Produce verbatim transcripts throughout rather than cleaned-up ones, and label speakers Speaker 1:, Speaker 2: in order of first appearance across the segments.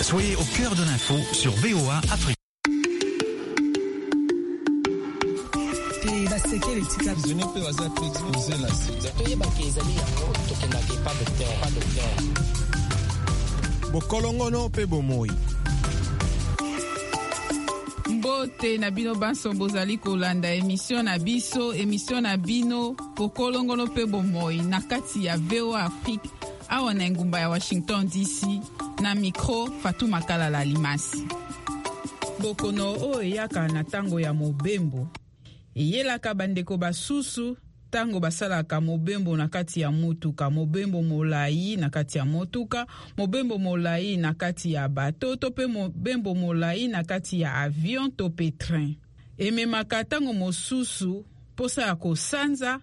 Speaker 1: Soyez au cœur de l'info sur V O A Afrique.
Speaker 2: Bokolongono pe bomoi.
Speaker 3: Mbote na bino banso bozali kolanda emission na biso, emission na bino Bokolongono pe bomoi na kati ya V O A Afrique awa na ngumba ya Washington D C na micro Fatou Makala Limasi. Bokono o eyaka na tango ya mobembo eyelaka bandeko basusu tango basalaka mobembo na kati ya motuka, mobembo molai na kati ya motuka, mobembo molai na kati ya bato to pe mobembo molai na kati ya avion to pe train. Ememaka tango mosusu posa ya kosanza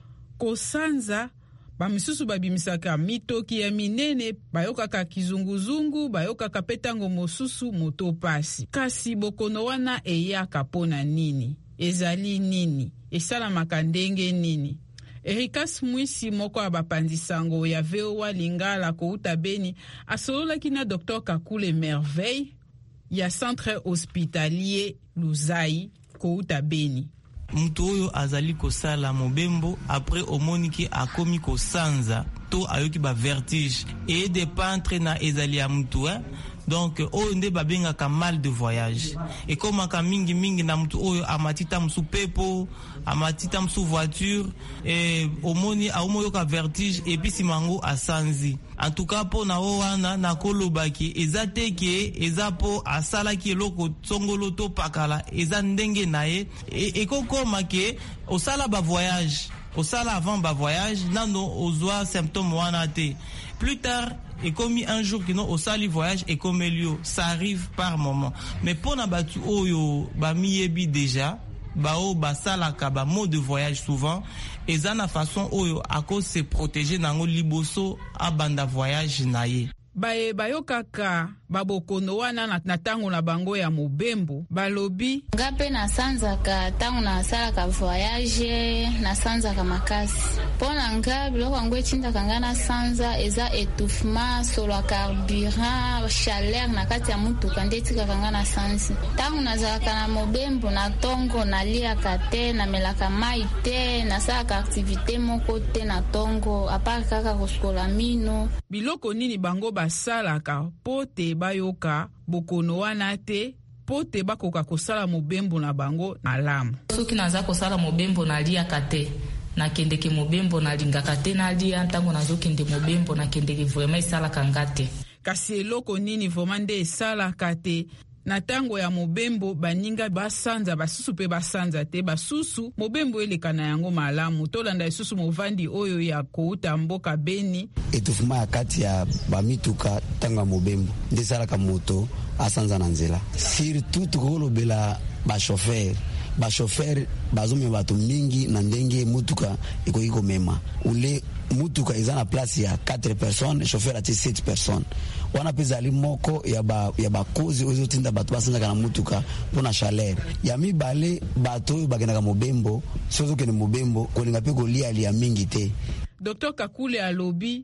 Speaker 3: kosanza bamisusu babimisaka mitoki ya minene, bayokaka kizunguzungu, bayokaka petango mosusu motopasi. Kasi bokono wana eyaka pona nini? Ezali nini? Esalamaka ndenge nini? Erikas Mwisi moko ya bapandisango ya V O A Lingala kouta Beni asololaki na Docteur Kakule Merveille ya Centre Hospitalier Luzai kouta Beni.
Speaker 4: Mutu oyo azali kosala mobembo après omoniki akomi kosanza to ayoki ba vertige et de pantre na ezali ya mutu hein? Donc oyo nde babengaka mal de voyage ekomaka mingi mingi na mutu oyo amatita musu pepo amatita musu voiture et omoni aomoyo ka vertige et puis simango asanzi. En tout cas po na wana na kolobaki eza teke eza po asala ki eloko tsongolo to pakala eza ndenge naye ekokoma ke osala ba voyage osala avant ba voyage nano ozwa symptôme wana te. Plus tard et comme un jour que non au sali voyage et comme elio ça arrive par moment, mais pour na batu oyo ba miyebi déjà ba o ba salaka ba mode de voyage souvent et ça na façon oyo à cause se protéger nango liboso a banda voyage naye.
Speaker 3: Baye bayokaka babokono wana na tango na bango ya mobembo balobi
Speaker 5: ngape na sanzaka tango na salaka voyage na sanzaka makasi pona nga biloko ngo etinda kanga na sanza eza étouffement sur le carburant chaleur na kati ya mutuka ndetika kanga na sanzi tango na zalaka na mobembo na tongo na liaka te na melaka mai te na salaka activité moko te na tongo apart kaka koskola mino.
Speaker 3: Biloko nini bango basalaka pote bayoka bokono wana te pote bakoka kosala mobembo na bango na lamu.
Speaker 6: Soki naza kosala mobembo na liaka te na kendeke mobembo na lingaka te na lia ntango nazokende mobembo na kendeke vraiment esalaka ngate.
Speaker 3: Kasi eloko nini vraiment nde esalaka te na tango ya mobembo baninga basanza basusu pe basanza te basusu mobembo eleka na yango malamu tolanda isusu movandi oyo ya kouta mboka Beni
Speaker 7: etufuma ya kati ya bamituka tango ya mobembo nde salaka moto asanza na nzela surtout tukolobela ba chauffeur ba chauffeur bazomema bato mingi na ndenge mutuka ekoki komema ule mutuka eza na place ya quatre personnes chauffeur ati sept personnes wana peza ali moko ya ba ya bakozi ozo tinda bato basanzaka na mutuka pona chaleur ya mibale bato oyo bakendaka mobembo sozo kene mobembo kolinga pe kolia lia mingi te.
Speaker 3: Docteur Kakule alobi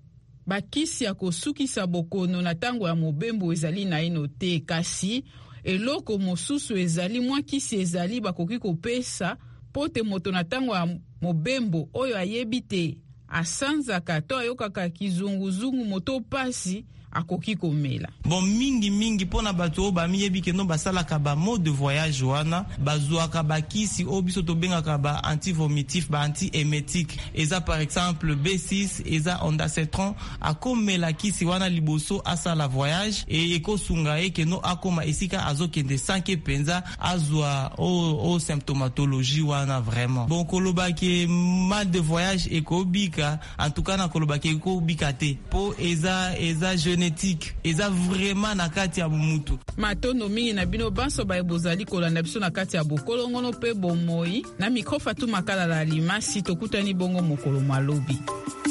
Speaker 3: bakisi ya kosukisa bokono na tango ya mobembo ezali na ino te kasi eloko mosusu ezali mwa kisi ezali bakoki kopesa pote moto na tango ya mobembo oyo ayebi te asanzaka to ayokaka kizunguzungu moto pasi akoki komela.
Speaker 4: Bon mingi mingi pona bato ba miyebi ke no basalaka ba mode de voyage wana bazuaka bakisi obiso to bengaka ba antivomitif ba antiemetique eza par exemple B six eza ondansetron akomela kisi wana liboso asala voyage e ekosunga e ke no akoma esika azokende sanke penza azwa o, o symptomatologie wana vraiment. Bon koloba ke mal de voyage ekobika en tout cas na koloba ke ekobika te po eza eza jeune eza vraiment na kati ya mutu.
Speaker 3: Matondo mingi na bino banso ba ebozali kolanda biso na kati ya Bokolongono pe bomoi na micro Fatou Makala Limasi tokutani bongo mokolo malobi.